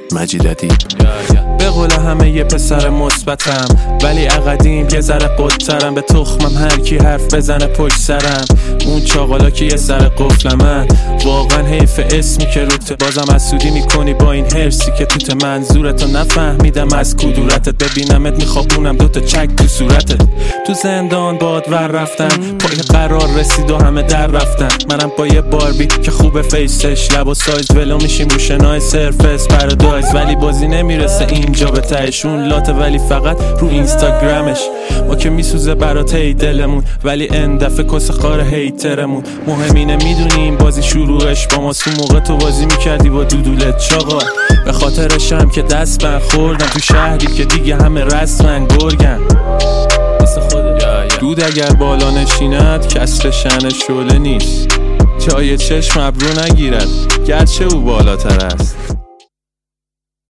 مجید ادیب. به قول همه یه پسر مثبتم، ولی عقدیم یه ذره قدترم. به تخمم هر کی حرف بزنه پشت سرم. اون چاقالا که یه سر قفل من، واقعا حیف اسمی که روته. بازم حسودی میکنی با این هرسی که توت. منظورتو نفهمیدم از کدورتت، ببینمت میخوابونم دوتا چک تو صورتت. تو زندان باد ور رفتن، پای قرار رسید و همه در رفتن. منم با یه باربی که خوبه فیسش، لب و سایز ولو میشیم رو شنای سرفس پردایز. ولی بازی نمیرسه اینجا به تهشون لاته، ولی فقط رو اینستاگرامش. ما که میسوزه برات هی دلمون، ولی اندفعه کس خار هیترمون. مهمینه میدونیم بازی شروعش با ماست. اون موقع تو بازی میکردی با دودولت چاقا. به خاطرشم که دست من خوردم تو شهری که دیگه همه رسمن گرگن. دود اگر بالا نشیند کسر شأن شعله نیست. جای چشم ابرو نگیرد گرچه او بالاتر است.